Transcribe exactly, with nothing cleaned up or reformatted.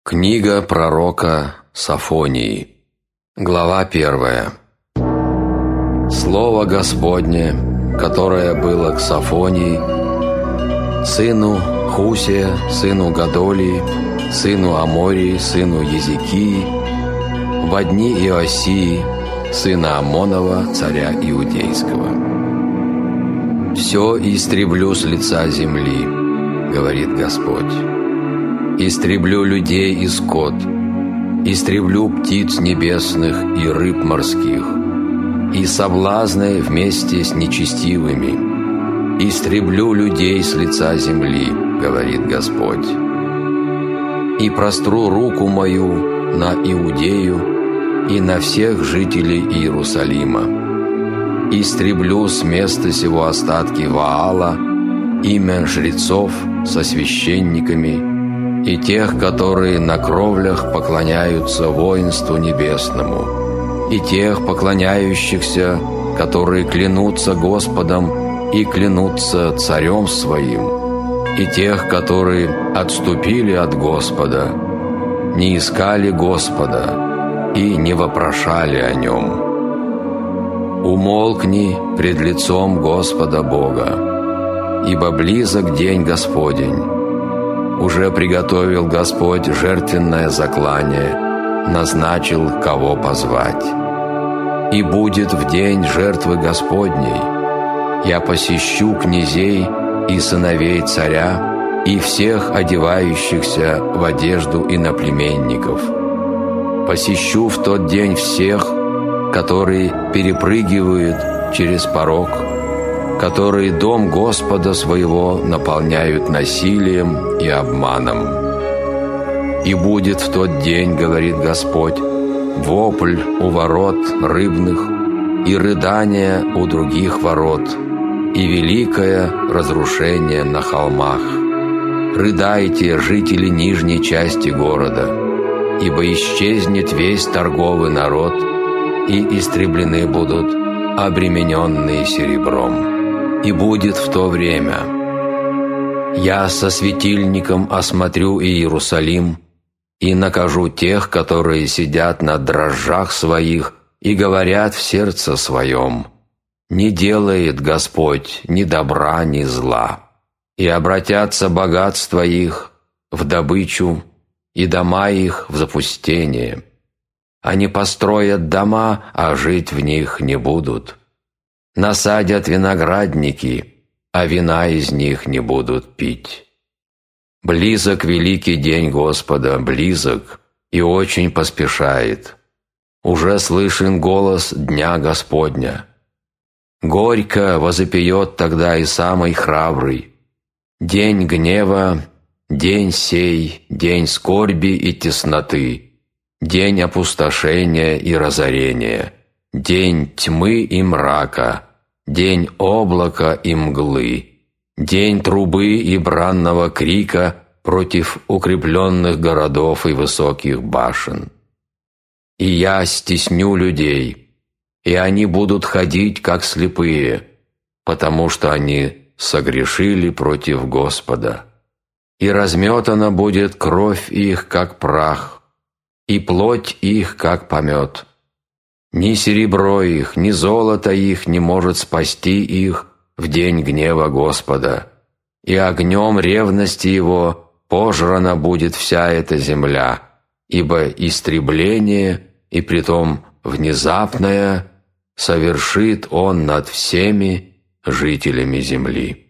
Книга пророка Софонии. Глава первая. Слово Господне, которое было к Софонии, сыну Хусия, сыну Гадолии, сыну Амории, сыну Езекии, во дни Иосии, сына Амонова, царя Иудейского. «Все истреблю с лица земли, — говорит Господь. Истреблю людей и скот, истреблю птиц небесных и рыб морских, и соблазны вместе с нечестивыми. Истреблю людей с лица земли, — говорит Господь. И простру руку мою на Иудею и на всех жителей Иерусалима. Истреблю с места сего остатки Ваала, имя жрецов со священниками, и тех, которые на кровлях поклоняются воинству небесному, и тех поклоняющихся, которые клянутся Господом и клянутся Царем Своим, и тех, которые отступили от Господа, не искали Господа и не вопрошали о Нем. Умолкни пред лицом Господа Бога, ибо близок день Господень. Уже приготовил Господь жертвенное заклание, назначил, кого позвать. И будет в день жертвы Господней я посещу князей и сыновей царя и всех одевающихся в одежду иноплеменников. Посещу в тот день всех, которые перепрыгивают через порог, которые дом Господа своего наполняют насилием и обманом. И будет в тот день, говорит Господь, вопль у ворот рыбных и рыдание у других ворот, и великое разрушение на холмах. Рыдайте, жители нижней части города, ибо исчезнет весь торговый народ, и истреблены будут обремененные серебром. И будет в то время: я со светильником осмотрю Иерусалим и накажу тех, которые сидят на дрожжах своих и говорят в сердце своем: не делает Господь ни добра, ни зла. И обратятся богатства их в добычу, и дома их в запустение. Они построят дома, а жить в них не будут. Насадят виноградники, а вина из них не будут пить. Близок великий день Господа, близок, и очень поспешает. Уже слышен голос дня Господня. Горько возопьет тогда и самый храбрый. День гнева, день сей, день скорби и тесноты, день опустошения и разорения, день тьмы и мрака, день облака и мглы, день трубы и бранного крика против укрепленных городов и высоких башен. И я стесню людей, и они будут ходить, как слепые, потому что они согрешили против Господа. И разметана будет кровь их, как прах, и плоть их, как помет. Ни серебро их, ни золото их не может спасти их в день гнева Господа, и огнем ревности Его пожрана будет вся эта земля, ибо истребление, и притом внезапное, совершит Он над всеми жителями земли.